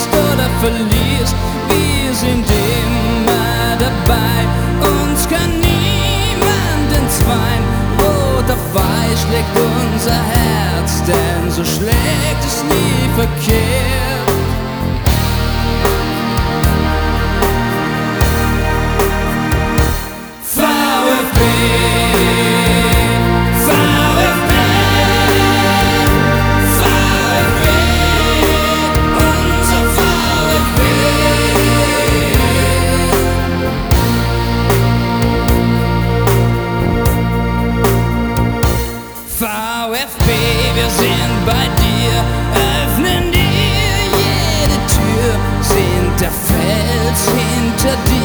oder verlierst, wir sind immer dabei. Uns kann niemand entzweien, rot auf weiß schlägt unser Herz, denn so schlägt es nie verkehrt. VfB, VfB, VfB, unser VfB. VfB, wir sind bei dir, öffnen dir jede Tür, sind der Fels hinter dir.